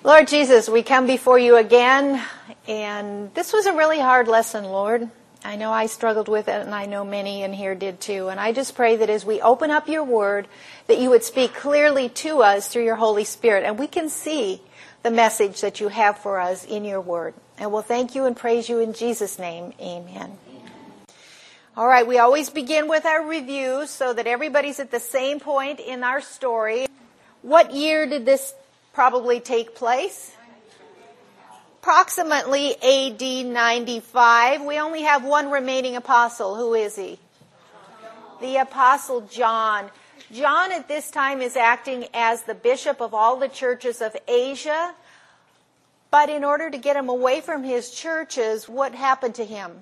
Lord Jesus, we come before you again, and this was a really hard lesson, Lord. I know I struggled with it, and I know many in here did too. And I just pray that as we open up your word, that you would speak clearly to us through your Holy Spirit, and we can see the message that you have for us in your word. And we'll thank you and praise you in Jesus' name. Amen. All right, we always begin with our review so that everybody's at the same point in our story. What year did this probably take place? Approximately AD 95. We only have one remaining apostle. Who is he? The Apostle John. John at this time is acting as the bishop of all the churches of Asia. But in order to get him away from his churches, what happened to him?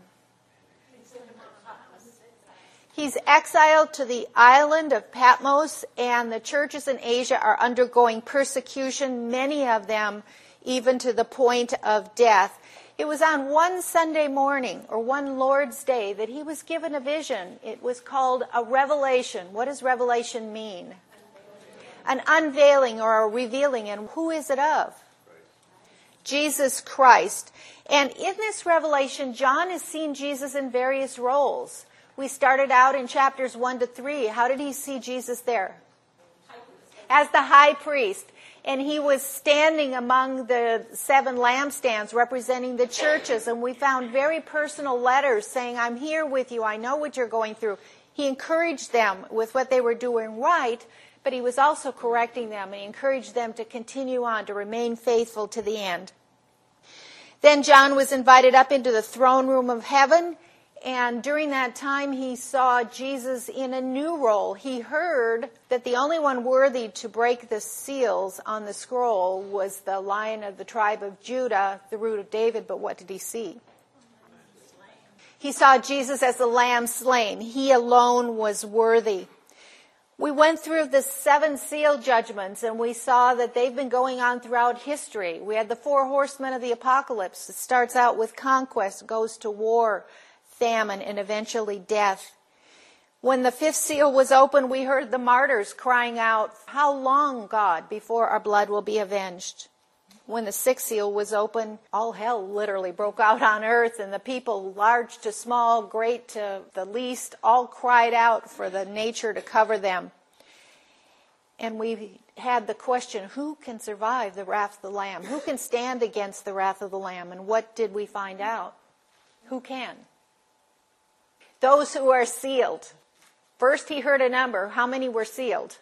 He's exiled to the island of Patmos, and the churches in Asia are undergoing persecution, many of them even to the point of death. It was on one Sunday morning, or one Lord's Day, that he was given a vision. It was called a revelation. What does revelation mean? An unveiling or a revealing. And who is it of? Jesus Christ. And in this revelation, John has seen Jesus in various roles. We started out in chapters 1 to 3. How did he see Jesus there? As the high priest. And he was standing among the 7 lampstands representing the churches. And we found very personal letters saying, I'm here with you. I know what you're going through. He encouraged them with what they were doing right, but he was also correcting them. And he encouraged them to continue on, to remain faithful to the end. Then John was invited up into the throne room of heaven. And during that time, he saw Jesus in a new role. He heard that the only one worthy to break the seals on the scroll was the Lion of the tribe of Judah, the root of David. But what did he see? He saw Jesus as the Lamb slain. He alone was worthy. We went through the 7 seal judgments, and we saw that they've been going on throughout history. We had the 4 horsemen of the apocalypse. It starts out with conquest, goes to war, famine, and eventually death. When the 5th seal was opened, we heard the martyrs crying out, "How long, God, before our blood will be avenged?" When the 6th seal was opened, all hell literally broke out on earth, and the people, large to small, great to the least, all cried out for the nature to cover them. And we had the question, who can survive the wrath of the Lamb? Who can stand against the wrath of the Lamb? And what did we find out? Who can? Those who are sealed. First he heard a number. How many were sealed?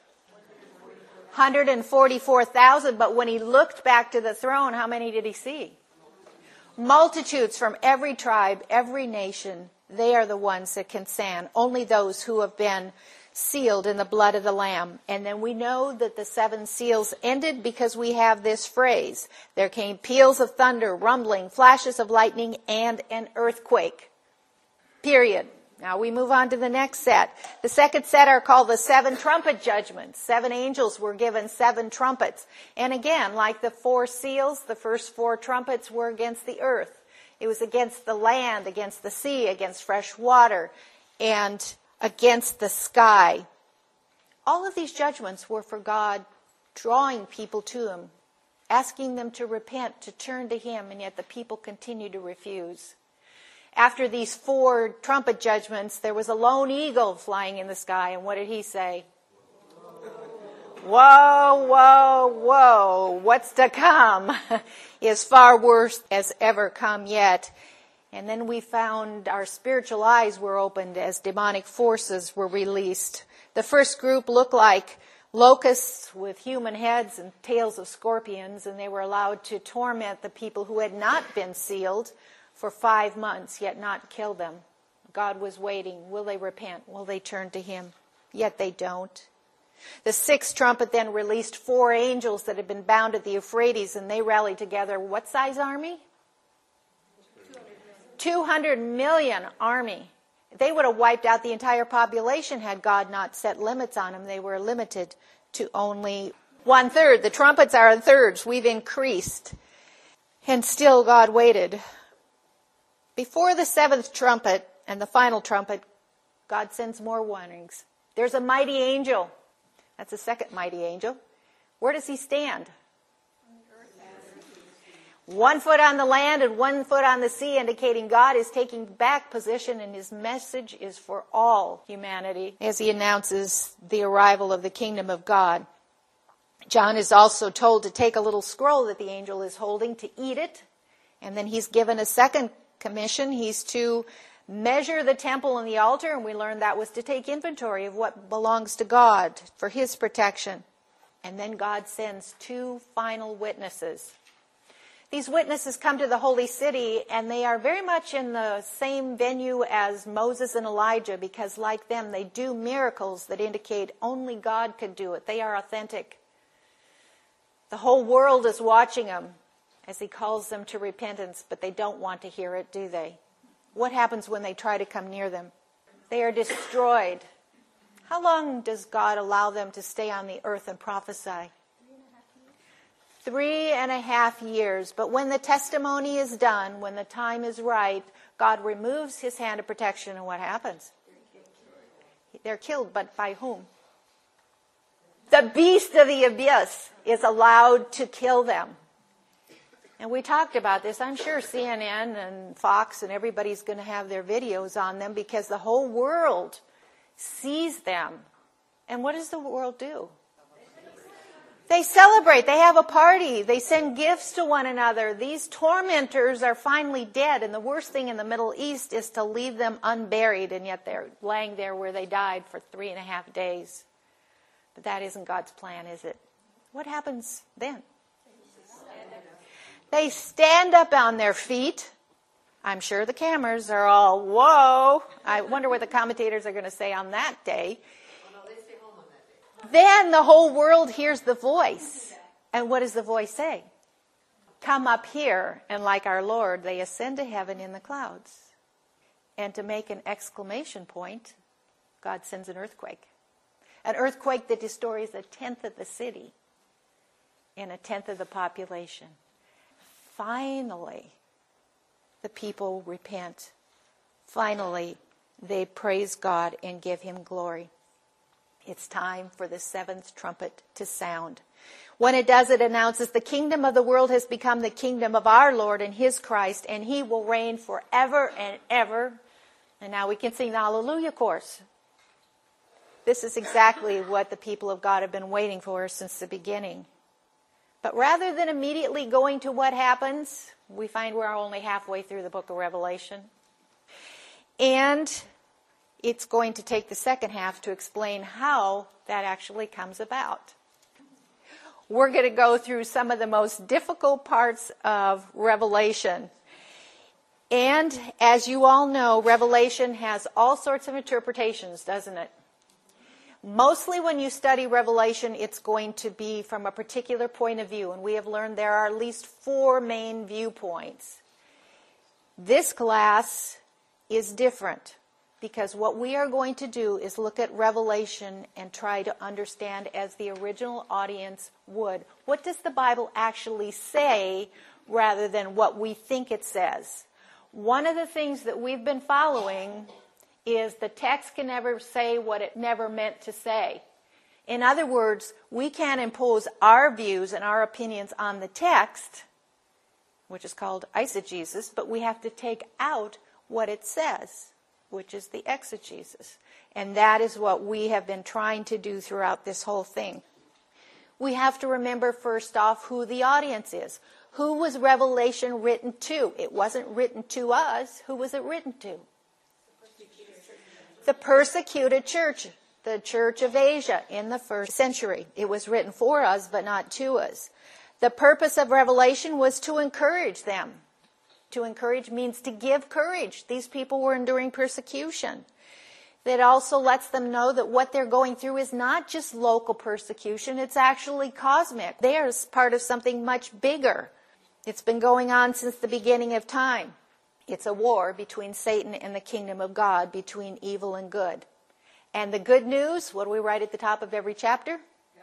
144,000. But when he looked back to the throne, how many did he see? Multitudes from every tribe, every nation. They are the ones that can stand. Only those who have been sealed in the blood of the Lamb. And then we know that the 7 seals ended because we have this phrase. There came peals of thunder, rumbling, flashes of lightning, and an earthquake. Period. Now we move on to the next set. The second set are called the 7 trumpet judgments. 7 angels were given 7 trumpets. And again, like the 4 seals, the first 4 trumpets were against the earth. It was against the land, against the sea, against fresh water, and against the sky. All of these judgments were for God drawing people to him, asking them to repent, to turn to him, and yet the people continued to refuse. After these 4 trumpet judgments, there was a lone eagle flying in the sky. And what did he say? Whoa, whoa, whoa. What's to come is far worse as ever come yet. And then we found our spiritual eyes were opened as demonic forces were released. The first group looked like locusts with human heads and tails of scorpions, and they were allowed to torment the people who had not been sealed for 5 months, yet not kill them. God was waiting. Will they repent? Will they turn to him? Yet they don't. The 6th trumpet then released 4 angels that had been bound at the Euphrates, and they rallied together. What size army? 200 million army. They would have wiped out the entire population had God not set limits on them. They were limited to only 1/3. The trumpets are in thirds. We've increased. And still God waited. Before the 7th trumpet and the final trumpet, God sends more warnings. There's a mighty angel. That's the second mighty angel. Where does he stand? 1 foot on the land and 1 foot on the sea, indicating God is taking back position and his message is for all humanity as he announces the arrival of the kingdom of God. John is also told to take a little scroll that the angel is holding, to eat it, and then he's given a second commission. He's to measure the temple and the altar, and we learned that was to take inventory of what belongs to God for his protection. And then God sends 2 final witnesses. These witnesses come to the holy city, and they are very much in the same venue as Moses and Elijah, because like them, they do miracles that indicate only God could do it. They are authentic. The whole world is watching them as he calls them to repentance, but they don't want to hear it, do they? What happens when they try to come near them? They are destroyed. How long does God allow them to stay on the earth and prophesy? 3.5 years. But when the testimony is done, when the time is right, God removes his hand of protection, and what happens? They're killed, but by whom? The beast of the abyss is allowed to kill them. And we talked about this. I'm sure CNN and Fox and everybody's going to have their videos on them, because the whole world sees them. And what does the world do? They celebrate. They have a party. They send gifts to one another. These tormentors are finally dead. And the worst thing in the Middle East is to leave them unburied, and yet they're laying there where they died for 3.5 days. But that isn't God's plan, is it? What happens then? They stand up on their feet. I'm sure the cameras are all, whoa. I wonder what the commentators are going to say on that day. Then the whole world hears the voice. And what does the voice say? Come up here. And like our Lord, they ascend to heaven in the clouds. And to make an exclamation point, God sends an earthquake. An earthquake that destroys 1/10 of the city and 1/10 of the population. Finally, the people repent. Finally, they praise God and give him glory. It's time for the 7th trumpet to sound. When it does, it announces the kingdom of the world has become the kingdom of our Lord and his Christ, and he will reign forever and ever. And now we can sing the Hallelujah chorus. This is exactly what the people of God have been waiting for since the beginning. But rather than immediately going to what happens, we find we're only halfway through the book of Revelation. And it's going to take the second half to explain how that actually comes about. We're going to go through some of the most difficult parts of Revelation. And as you all know, Revelation has all sorts of interpretations, doesn't it? Mostly when you study Revelation, it's going to be from a particular point of view. And we have learned there are at least 4 main viewpoints. This class is different, because what we are going to do is look at Revelation and try to understand as the original audience would. What does the Bible actually say rather than what we think it says? One of the things that we've been following is the text can never say what it never meant to say. In other words, we can't impose our views and our opinions on the text, which is called eisegesis, but we have to take out what it says, which is the exegesis. And that is what we have been trying to do throughout this whole thing. We have to remember first off who the audience is. Who was Revelation written to? It wasn't written to us. Who was it written to? The persecuted church, the Church of Asia in the 1st century. It was written for us, but not to us. The purpose of Revelation was to encourage them. To encourage means to give courage. These people were enduring persecution. That also lets them know that what they're going through is not just local persecution, it's actually cosmic. They are part of something much bigger. It's been going on since the beginning of time. It's a war between Satan and the kingdom of God, between evil and good. And the good news, what do we write at the top of every chapter?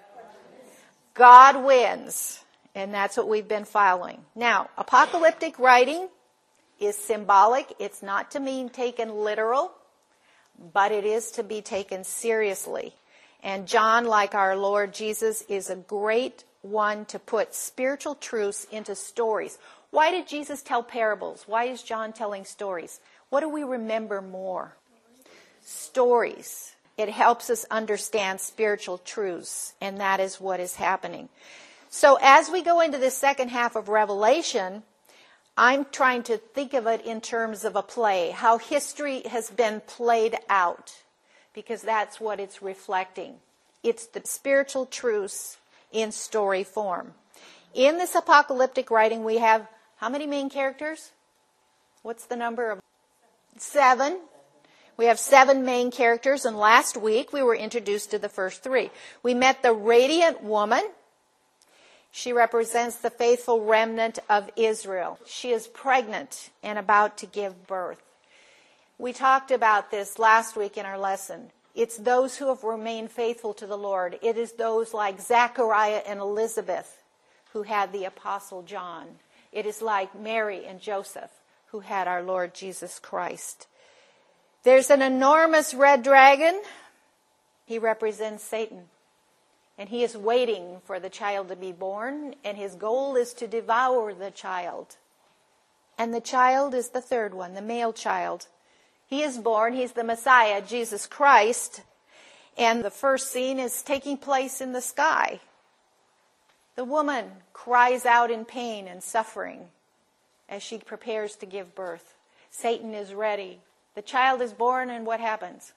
God wins. And that's what we've been following. Now, apocalyptic writing is symbolic. It's not to mean taken literal, but it is to be taken seriously. And John, like our Lord Jesus, is a great one to put spiritual truths into stories. Why did Jesus tell parables? Why is John telling stories? What do we remember more? Stories. It helps us understand spiritual truths, and that is what is happening. So as we go into the second half of Revelation, I'm trying to think of it in terms of a play, how history has been played out, because that's what it's reflecting. It's the spiritual truths in story form. In this apocalyptic writing, we have how many main characters? What's the number of? 7. We have 7 main characters, and last week we were introduced to the first 3. We met the radiant woman. She represents the faithful remnant of Israel. She is pregnant and about to give birth. We talked about this last week in our lesson. It's those who have remained faithful to the Lord. It is those like Zechariah and Elizabeth who had the Apostle John. It is like Mary and Joseph who had our Lord Jesus Christ. There's an enormous red dragon. He represents Satan. And he is waiting for the child to be born, and his goal is to devour the child. And the child is the third one, the male child. He is born, he's the Messiah, Jesus Christ, and the first scene is taking place in the sky. The woman cries out in pain and suffering as she prepares to give birth. Satan is ready. The child is born, and what happens?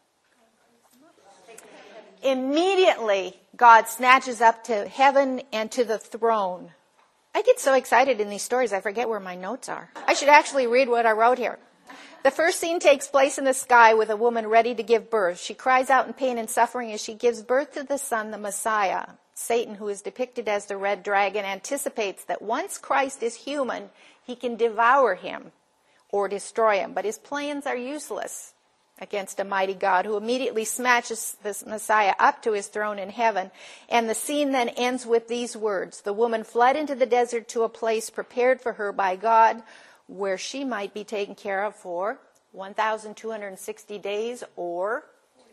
Immediately, God snatches up to heaven and to the throne. I get so excited in these stories, I forget where my notes are. I should actually read what I wrote here. The first scene takes place in the sky with a woman ready to give birth. She cries out in pain and suffering as she gives birth to the Son, the Messiah. Satan, who is depicted as the red dragon, anticipates that once Christ is human, he can devour him or destroy him. But his plans are useless against a mighty God who immediately smashes this Messiah up to his throne in heaven. And the scene then ends with these words. The woman fled into the desert to a place prepared for her by God where she might be taken care of for 1,260 days or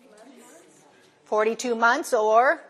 42 months or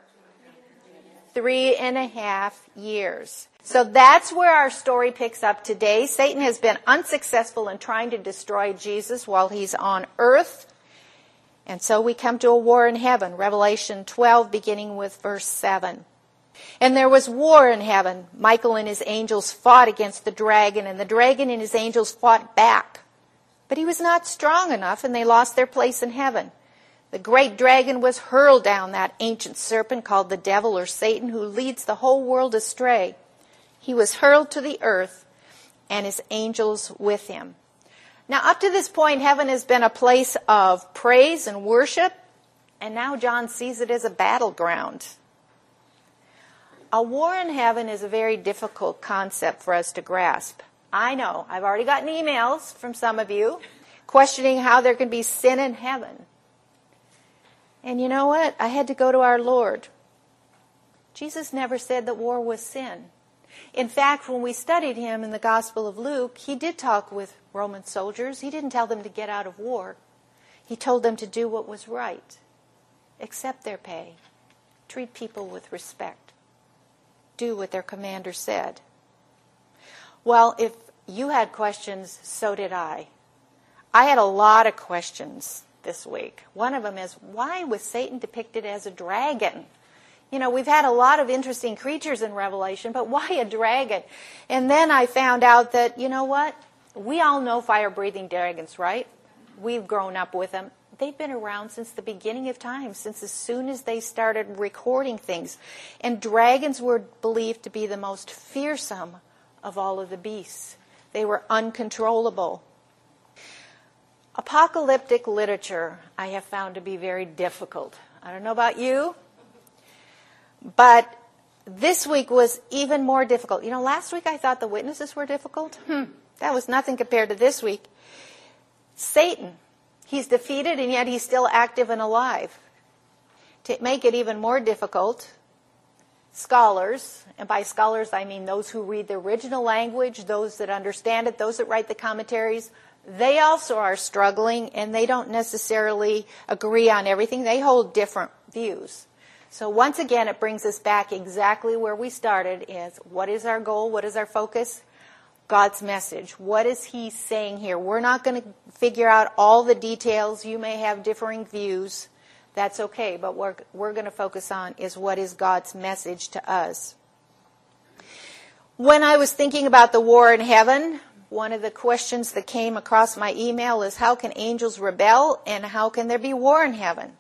3.5 years. So that's where our story picks up today. Satan has been unsuccessful in trying to destroy Jesus while he's on earth. And so we come to a war in heaven, Revelation 12, beginning with verse 7. And there was war in heaven. Michael and his angels fought against the dragon, and the dragon and his angels fought back. But he was not strong enough, and they lost their place in heaven. The great dragon was hurled down, that ancient serpent called the devil or Satan, who leads the whole world astray. He was hurled to the earth, and his angels with him. Now, up to this point, heaven has been a place of praise and worship, and now John sees it as a battleground. A war in heaven is a very difficult concept for us to grasp. I know, I've already gotten emails from some of you questioning how there can be sin in heaven. And you know what? I had to go to our Lord. Jesus never said that war was sin. In fact, when we studied him in the Gospel of Luke, he did talk with Roman soldiers. He didn't tell them to get out of war. He told them to do what was right, accept their pay, treat people with respect, do what their commander said. Well, if you had questions, so did I. I had a lot of questions this week. One of them is, why was Satan depicted as a dragon? You know, we've had a lot of interesting creatures in Revelation, but why a dragon? And then I found out that, you know what? We all know fire-breathing dragons, right? We've grown up with them. They've been around since the beginning of time, since as soon as they started recording things. And dragons were believed to be the most fearsome of all of the beasts. They were uncontrollable. Apocalyptic literature I have found to be very difficult. I don't know about you, but this week was even more difficult. You know, last week I thought the witnesses were difficult. That was nothing compared to this week. Satan, he's defeated and yet he's still active and alive. To make it even more difficult, scholars, and by scholars I mean those who read the original language, those that understand it, those that write the commentaries, they also are struggling and they don't necessarily agree on everything. They hold different views. So once again, it brings us back exactly where we started is what is our goal? What is our focus? God's message. What is he saying here? We're not going to figure out all the details. You may have differing views. That's okay. But what we're going to focus on is what is God's message to us. When I was thinking about the war in heaven, one of the questions that came across my email is, how can angels rebel and how can there be war in heaven?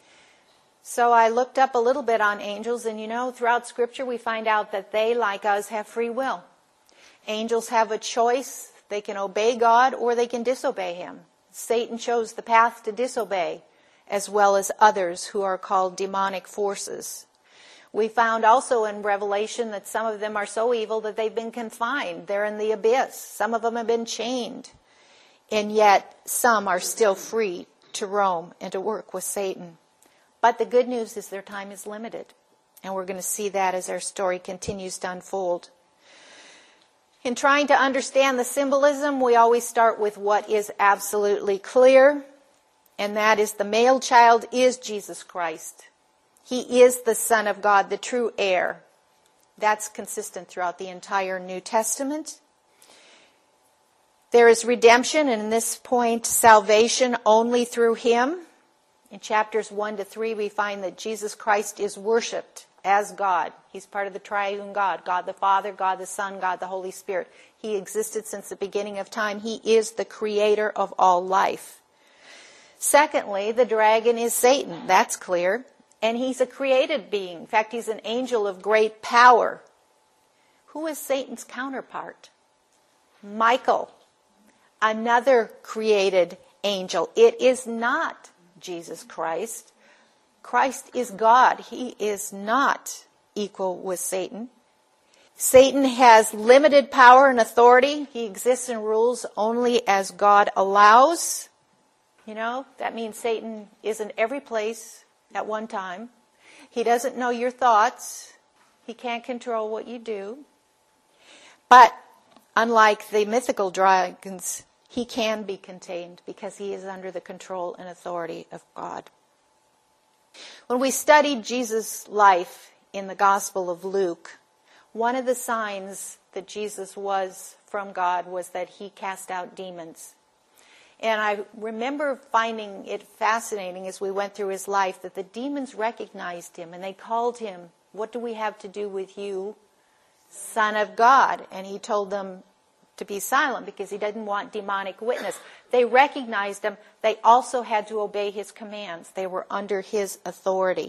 So I looked up a little bit on angels, and throughout Scripture we find out that they, like us, have free will. Angels have a choice. They can obey God or they can disobey him. Satan chose the path to disobey, as well as others who are called demonic forces. We found also in Revelation that some of them are so evil that they've been confined. They're in the abyss. Some of them have been chained. And yet some are still free to roam and to work with Satan. But the good news is their time is limited. And we're going to see that as our story continues to unfold. In trying to understand the symbolism, we always start with what is absolutely clear. And that is the male child is Jesus Christ. He is the Son of God, the true heir. That's consistent throughout the entire New Testament. There is redemption, and in this point, salvation only through him. In chapters 1 to 3, we find that Jesus Christ is worshipped as God. He's part of the triune God, God the Father, God the Son, God the Holy Spirit. He existed since the beginning of time. He is the creator of all life. Secondly, the dragon is Satan. That's clear. And he's a created being. In fact, he's an angel of great power. Who is Satan's counterpart? Michael, another created angel. It is not Jesus Christ. Christ is God. He is not equal with Satan. Satan has limited power and authority. He exists and rules only as God allows. That means Satan is in every place at one time. He doesn't know your thoughts. He can't control what you do. But unlike the mythical dragons, he can be contained because he is under the control and authority of God. When we studied Jesus' life in the Gospel of Luke, one of the signs that Jesus was from God was that he cast out demons. And I remember finding it fascinating as we went through his life that the demons recognized him and they called him, "What do we have to do with you, Son of God?" And he told them to be silent because he didn't want demonic witness. They recognized him. They also had to obey his commands. They were under his authority.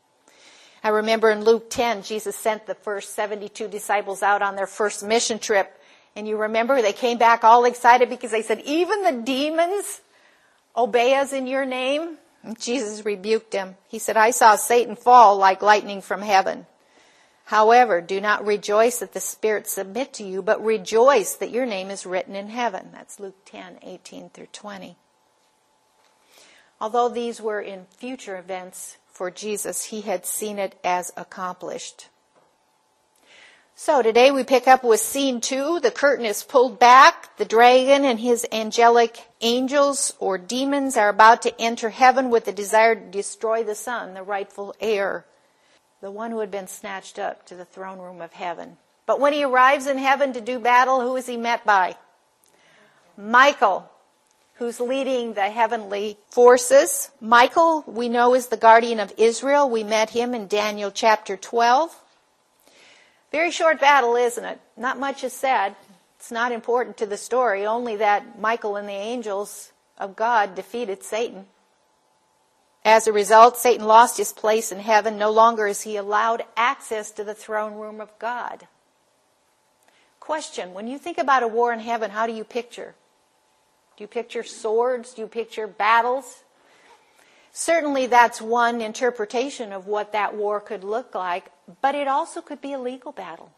I remember in Luke 10, Jesus sent the first 72 disciples out on their first mission trip. And you remember they came back all excited because they said, "Even the demons obey us in your name?" And Jesus rebuked him. He said, "I saw Satan fall like lightning from heaven. However, do not rejoice that the spirits submit to you, but rejoice that your name is written in heaven." That's Luke 10, 18 through 20. Although these were in future events for Jesus, he had seen it as accomplished. So today we pick up with scene 2. The curtain is pulled back. The dragon and his angelic angels or demons are about to enter heaven with the desire to destroy the Son, the rightful heir, the one who had been snatched up to the throne room of heaven. But when he arrives in heaven to do battle, who is he met by? Michael, who's leading the heavenly forces. Michael, we know, is the guardian of Israel. We met him in Daniel chapter 12. Very short battle, isn't it? Not much is said. It's not important to the story, only that Michael and the angels of God defeated Satan. As a result, Satan lost his place in heaven. No longer is he allowed access to the throne room of God. Question, when you think about a war in heaven, how do you picture? Do you picture swords? Do you picture battles? Certainly that's one interpretation of what that war could look like, but it also could be a legal battle.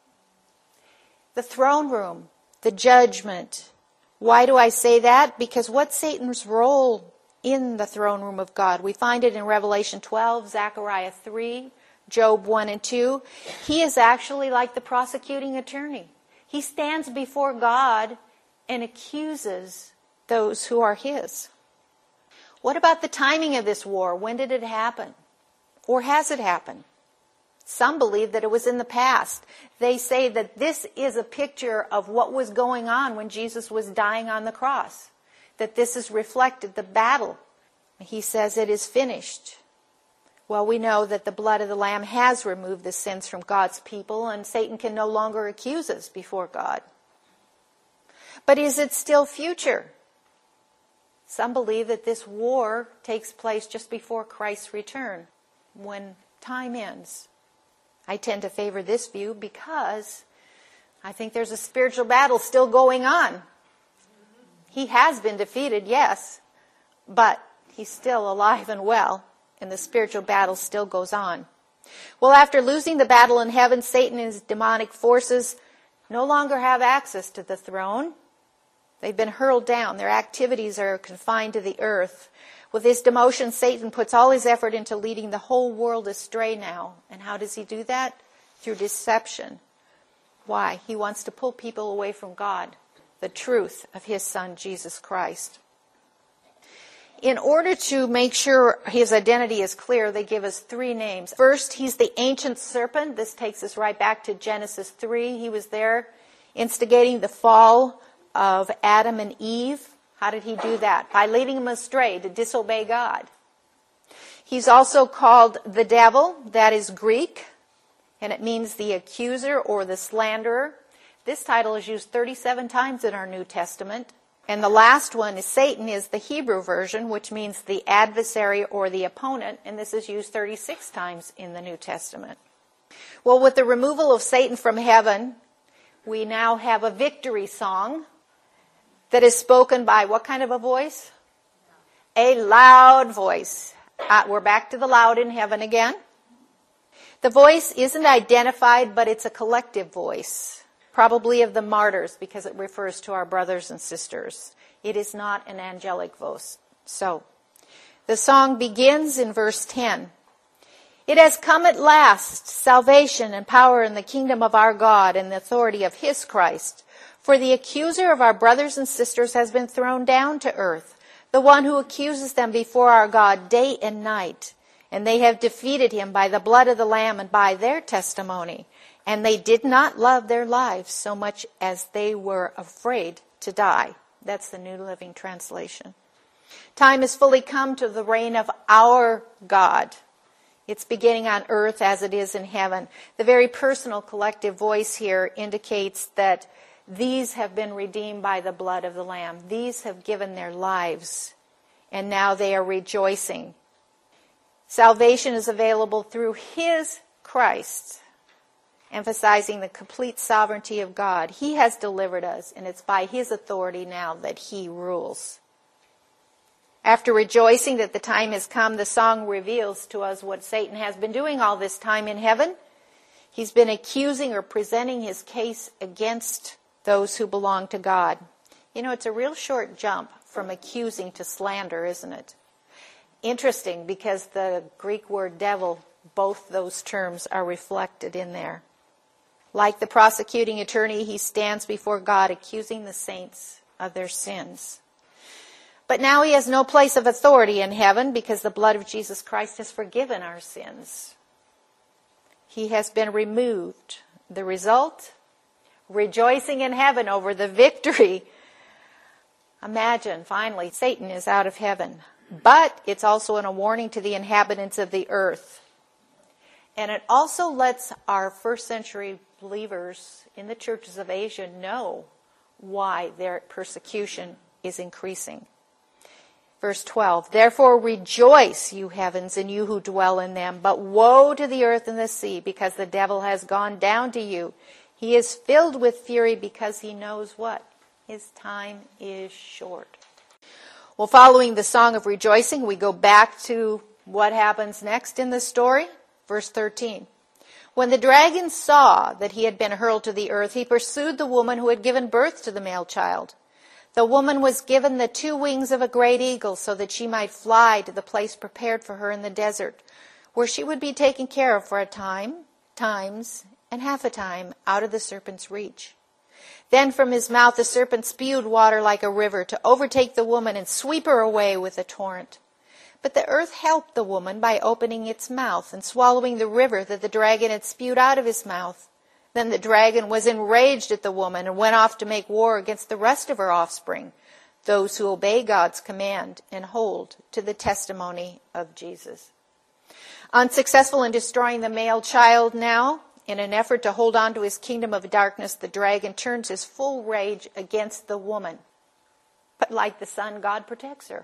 The throne room, the judgment. Why do I say that? Because what's Satan's role in the throne room of God? We find it in Revelation 12, Zechariah 3, Job 1 and 2. He is actually like the prosecuting attorney. He stands before God and accuses those who are his. What about the timing of this war? When did it happen? Or has it happened? Some believe that it was in the past. They say that this is a picture of what was going on when Jesus was dying on the cross, that this is reflected, the battle. He says it is finished. Well, we know that the blood of the Lamb has removed the sins from God's people, and Satan can no longer accuse us before God. But is it still future? Some believe that this war takes place just before Christ's return, when time ends. I tend to favor this view because I think there's a spiritual battle still going on. He has been defeated, yes, but he's still alive and well, and the spiritual battle still goes on. Well, after losing the battle in heaven, Satan and his demonic forces no longer have access to the throne. They've been hurled down. Their activities are confined to the earth. With his demotion, Satan puts all his effort into leading the whole world astray now. And how does he do that? Through deception. Why? He wants to pull people away from God, the truth of his Son, Jesus Christ. In order to make sure his identity is clear, they give us three names. First, he's the ancient serpent. This takes us right back to Genesis 3. He was there instigating the fall of Adam and Eve. How did he do that? By leading them astray to disobey God. He's also called the devil. That is Greek, and it means the accuser or the slanderer. This title is used 37 times in our New Testament. And the last one is Satan, is the Hebrew version, which means the adversary or the opponent, and this is used 36 times in the New Testament. Well, with the removal of Satan from heaven, we now have a victory song that is spoken by what kind of a voice? A loud voice. We're back to the loud in heaven again. The voice isn't identified, but it's a collective voice, probably of the martyrs, because it refers to our brothers and sisters. It is not an angelic voice. So, the song begins in verse 10. It has come at last, salvation and power in the kingdom of our God and the authority of his Christ. For the accuser of our brothers and sisters has been thrown down to earth, the one who accuses them before our God day and night. And they have defeated him by the blood of the Lamb and by their testimony. And they did not love their lives so much as they were afraid to die. That's the New Living Translation. Time has fully come to the reign of our God. It's beginning on earth as it is in heaven. The very personal collective voice here indicates that these have been redeemed by the blood of the Lamb. These have given their lives, and now they are rejoicing. Salvation is available through his Christ, emphasizing the complete sovereignty of God. He has delivered us, and it's by his authority now that he rules. After rejoicing that the time has come, the song reveals to us what Satan has been doing all this time in heaven. He's been accusing or presenting his case against those who belong to God. You know, it's a real short jump from accusing to slander, isn't it? Interesting, because the Greek word devil, both those terms are reflected in there. Like the prosecuting attorney, he stands before God accusing the saints of their sins. But now he has no place of authority in heaven because the blood of Jesus Christ has forgiven our sins. He has been removed. The result? Rejoicing in heaven over the victory. Imagine, finally, Satan is out of heaven. But it's also a warning to the inhabitants of the earth. And it also lets our first century believers in the churches of Asia know why their persecution is increasing. Verse 12, therefore rejoice, you heavens, and you who dwell in them. But woe to the earth and the sea, because the devil has gone down to you. He is filled with fury because he knows what? His time is short. Well, following the song of rejoicing, we go back to what happens next in the story. Verse 13. When the dragon saw that he had been hurled to the earth, he pursued the woman who had given birth to the male child. The woman was given the 2 wings of a great eagle so that she might fly to the place prepared for her in the desert, where she would be taken care of for a time, times, and half a time out of the serpent's reach. Then from his mouth the serpent spewed water like a river to overtake the woman and sweep her away with a torrent. But the earth helped the woman by opening its mouth and swallowing the river that the dragon had spewed out of his mouth. Then the dragon was enraged at the woman and went off to make war against the rest of her offspring, those who obey God's command and hold to the testimony of Jesus. Unsuccessful in destroying the male child now, in an effort to hold on to his kingdom of darkness, the dragon turns his full rage against the woman. But like the sun, God protects her.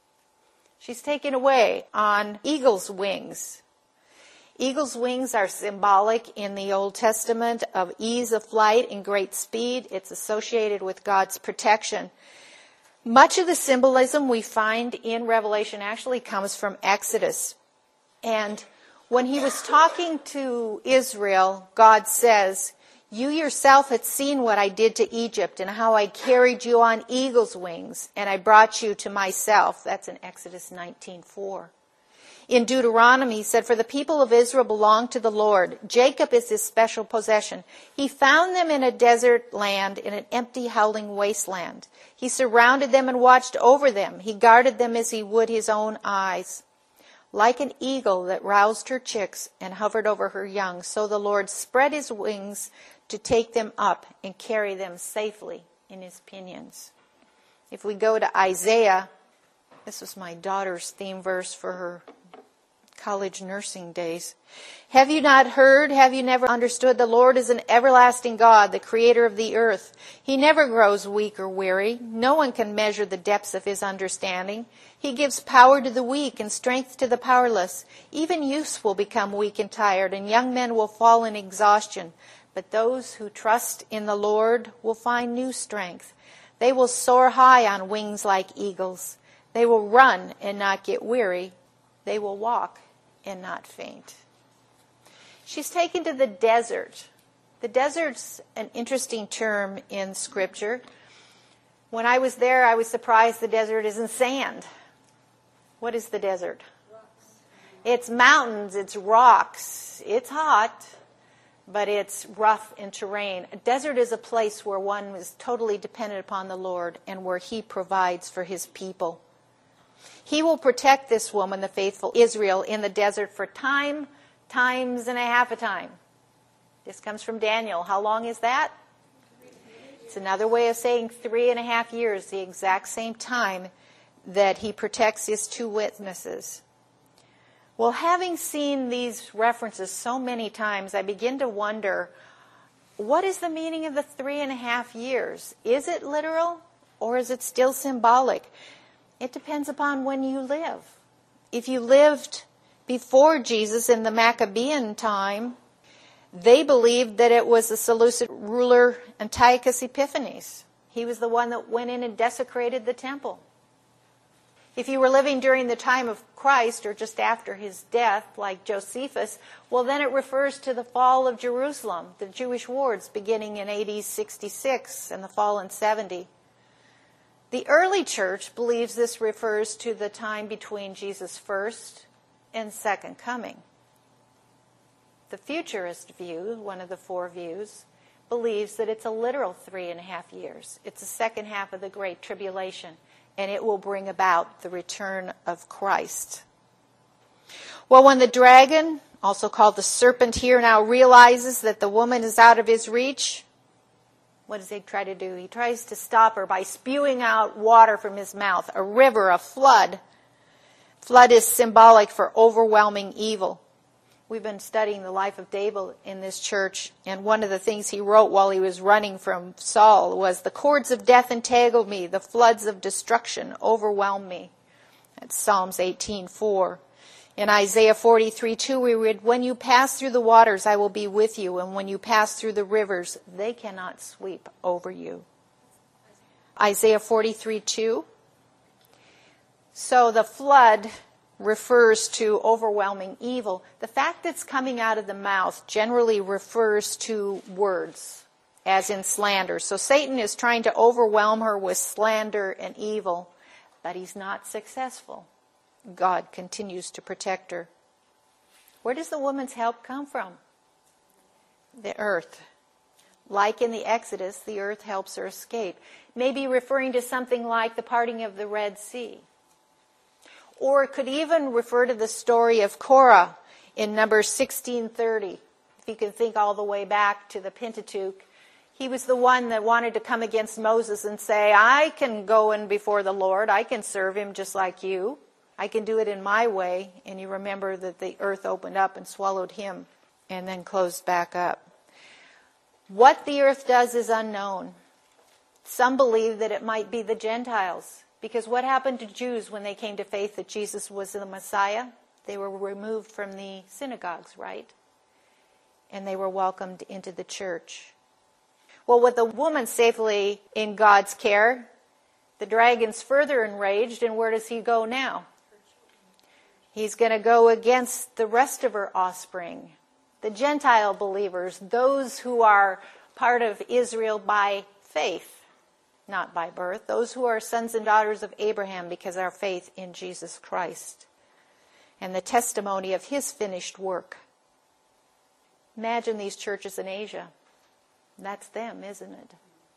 She's taken away on eagle's wings. Eagle's wings are symbolic in the Old Testament of ease of flight and great speed. It's associated with God's protection. Much of the symbolism we find in Revelation actually comes from Exodus. And when he was talking to Israel, God says, "You yourself had seen what I did to Egypt and how I carried you on eagle's wings, and I brought you to myself." That's in Exodus 19:4. In Deuteronomy, he said, "For the people of Israel belong to the Lord. Jacob is his special possession. He found them in a desert land, in an empty, howling wasteland. He surrounded them and watched over them. He guarded them as he would his own eyes. Like an eagle that roused her chicks and hovered over her young, so the Lord spread his wings to take them up and carry them safely in his pinions." If we go to Isaiah, this was my daughter's theme verse for her college nursing days. "Have you not heard? Have you never understood? The Lord is an everlasting God, the creator of the earth. He never grows weak or weary. No one can measure the depths of his understanding. He gives power to the weak and strength to the powerless. Even youths will become weak and tired, and young men will fall in exhaustion. But those who trust in the Lord will find new strength. They will soar high on wings like eagles. They will run and not get weary. They will walk and not faint." She's taken to the desert. The desert's an interesting term in Scripture. When I was there, I was surprised the desert isn't sand. What is the desert? Rocks. It's mountains, it's rocks. It's hot, but it's rough in terrain. A desert is a place where one is totally dependent upon the Lord and where he provides for his people. He will protect this woman, the faithful Israel, in the desert for times and a half a time. This comes from Daniel. How long is that? It's another way of saying 3.5 years, the exact same time that he protects his two witnesses. Well, having seen these references so many times, I begin to wonder, what is the meaning of the 3.5 years? Is it literal or is it still symbolic? It depends upon when you live. If you lived before Jesus in the Maccabean time, they believed that it was the Seleucid ruler Antiochus Epiphanes. He was the one that went in and desecrated the temple. If you were living during the time of Christ or just after his death, like Josephus, well, then it refers to the fall of Jerusalem, the Jewish wars beginning in AD 66 and the fall in 70. The early church believes this refers to the time between Jesus' first and second coming. The futurist view, one of the four views, believes that it's a literal 3.5 years. It's the second half of the Great Tribulation, and it will bring about the return of Christ. Well, when the dragon, also called the serpent here, now realizes that the woman is out of his reach, what does he try to do? He tries to stop her by spewing out water from his mouth, a river, a flood. Flood is symbolic for overwhelming evil. We've been studying the life of David in this church, and one of the things he wrote while he was running from Saul was, "The cords of death entangled me, the floods of destruction overwhelmed me." That's Psalms 18:4. In Isaiah 43:2 we read, "When you pass through the waters, I will be with you, and when you pass through the rivers, they cannot sweep over you." Isaiah 43:2. So the flood refers to overwhelming evil. The fact that it's coming out of the mouth generally refers to words, as in slander. So Satan is trying to overwhelm her with slander and evil, but he's not successful. God continues to protect her. Where does the woman's help come from? The earth. Like in the Exodus, the earth helps her escape. Maybe referring to something like the parting of the Red Sea. Or it could even refer to the story of Korah in Numbers 16:30. If you can think all the way back to the Pentateuch, he was the one that wanted to come against Moses and say, I can go in before the Lord. I can serve him just like you. I can do it in my way. And you remember that the earth opened up and swallowed him and then closed back up. What the earth does is unknown. Some believe that it might be the Gentiles. Because what happened to Jews when they came to faith that Jesus was the Messiah? They were removed from the synagogues, right? And they were welcomed into the church. Well, with the woman safely in God's care, the dragon's further enraged, and where does he go now? He's going to go against the rest of her offspring, the Gentile believers, those who are part of Israel by faith, not by birth, those who are sons and daughters of Abraham because of our faith in Jesus Christ and the testimony of his finished work. Imagine these churches in Asia. That's them, isn't it?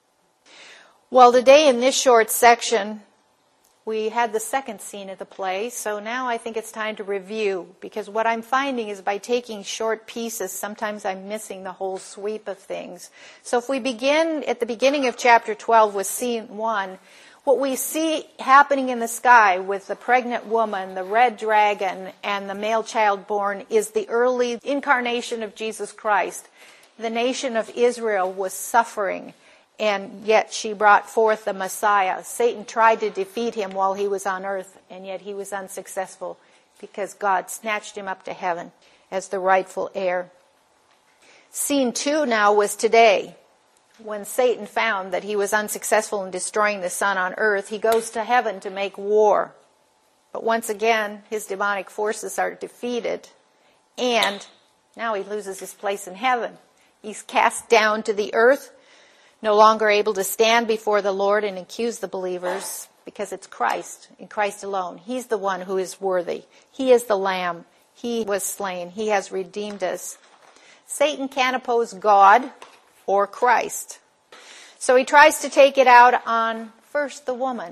Well, today in this short section, we had the second scene of the play, so now I think it's time to review, because what I'm finding is by taking short pieces, sometimes I'm missing the whole sweep of things. So if we begin at the beginning of chapter 12 with scene 1, what we see happening in the sky with the pregnant woman, the red dragon, and the male child born is the early incarnation of Jesus Christ. The nation of Israel was suffering, and yet she brought forth the Messiah. Satan tried to defeat him while he was on earth, and yet he was unsuccessful because God snatched him up to heaven as the rightful heir. Scene 2 now was today. When Satan found that he was unsuccessful in destroying the son on earth, he goes to heaven to make war. But once again, his demonic forces are defeated, and now he loses his place in heaven. He's cast down to the earth, no longer able to stand before the Lord and accuse the believers, because it's Christ and Christ alone. He's the one who is worthy. He is the Lamb. He was slain. He has redeemed us. Satan can't oppose God or Christ. So he tries to take it out on first the woman.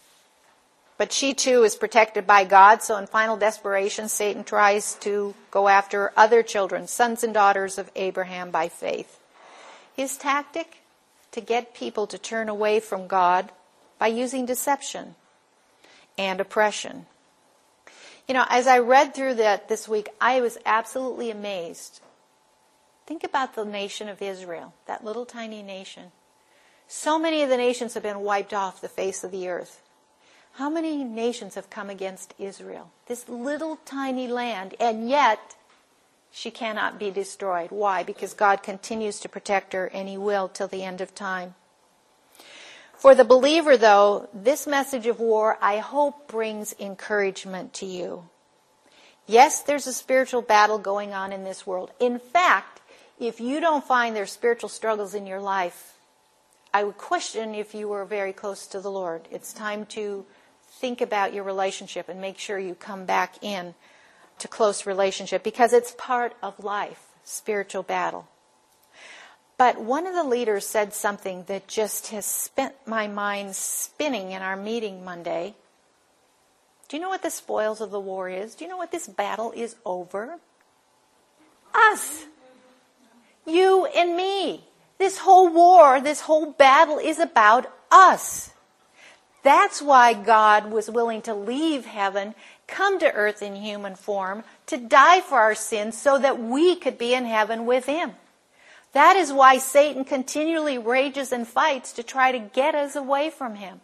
But she too is protected by God, so in final desperation, Satan tries to go after other children, sons and daughters of Abraham by faith. His tactic? To get people to turn away from God by using deception and oppression. You know, as I read through that this week, I was absolutely amazed. Think about the nation of Israel, that little tiny nation. So many of the nations have been wiped off the face of the earth. How many nations have come against Israel? This little tiny land, and yet she cannot be destroyed. Why? Because God continues to protect her, and he will till the end of time. For the believer, though, this message of war, I hope, brings encouragement to you. Yes, there's a spiritual battle going on in this world. In fact, if you don't find there's spiritual struggles in your life, I would question if you were very close to the Lord. It's time to think about your relationship and make sure you come back in to close relationship, because it's part of life, spiritual battle. But one of the leaders said something that just has spent my mind spinning in our meeting Monday. Do you know what the spoils of the war is? Do you know what this battle is over? Us. You and me. This whole war, this whole battle is about us. That's why God was willing to leave heaven, come to earth in human form, to die for our sins so that we could be in heaven with him. That is why Satan continually rages and fights to try to get us away from him.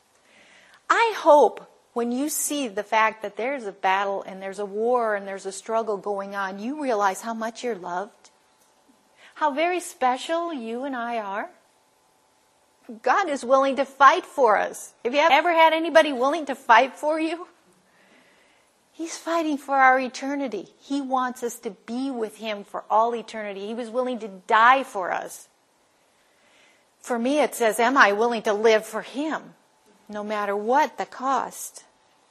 I hope when you see the fact that there's a battle and there's a war and there's a struggle going on, you realize how much you're loved, how very special you and I are. God is willing to fight for us. Have you ever had anybody willing to fight for you? He's fighting for our eternity. He wants us to be with him for all eternity. He was willing to die for us. For me, it says, am I willing to live for him, no matter what the cost?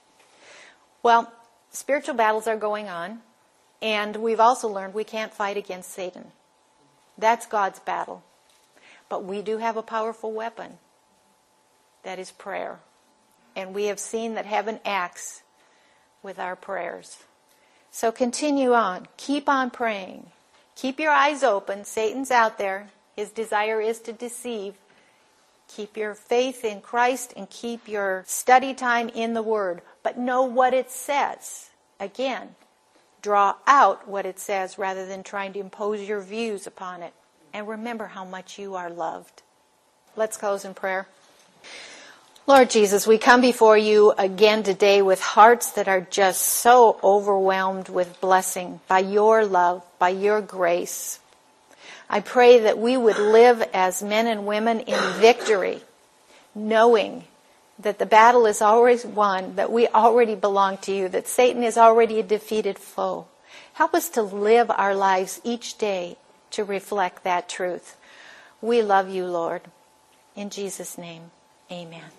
Well, spiritual battles are going on, and we've also learned we can't fight against Satan. That's God's battle. But we do have a powerful weapon. That is prayer. And we have seen that heaven acts with our prayers. So continue on. Keep on praying. Keep your eyes open. Satan's out there. His desire is to deceive. Keep your faith in Christ and keep your study time in the Word. But know what it says. Again, draw out what it says rather than trying to impose your views upon it. And remember how much you are loved. Let's close in prayer. Lord Jesus, we come before you again today with hearts that are just so overwhelmed with blessing by your love, by your grace. I pray that we would live as men and women in victory, knowing that the battle is always won, that we already belong to you, that Satan is already a defeated foe. Help us to live our lives each day to reflect that truth. We love you, Lord. In Jesus' name, amen.